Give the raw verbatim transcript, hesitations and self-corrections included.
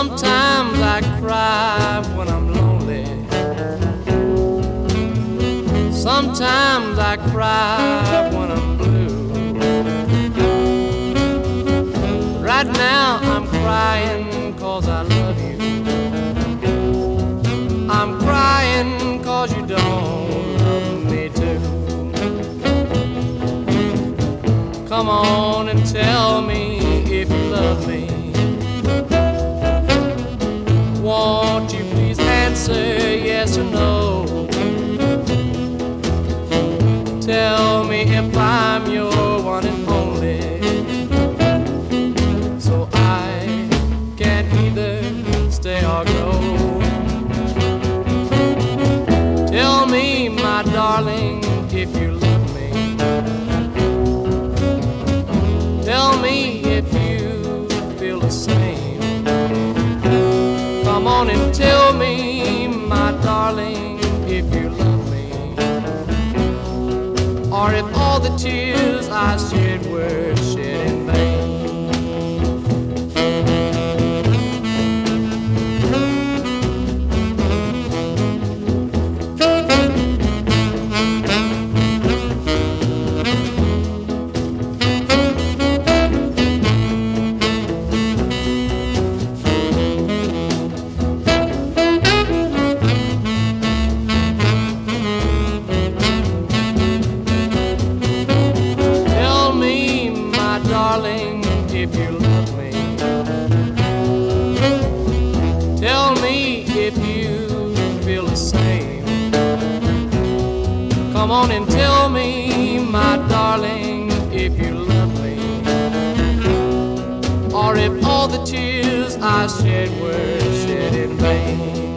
Sometimes I cry when I'm lonely. Sometimes I cry when I'm blue. Right now I'm crying 'cause I love you. I'm crying 'cause you don't love me too. Come on and tell me if you love me. Won't you please answer yes or no? Tell me if I'm your one and only, so I can either stay or go. Tell me, my darling, if you love me. Tell me if you feel the same. Come on and tell me, my darling, if you love me, or if all the tears I shed were shed in vain. Darling, if you love me, tell me if you feel the same. Come on and tell me, my darling, if you love me, or if all the tears I shed were shed in vain.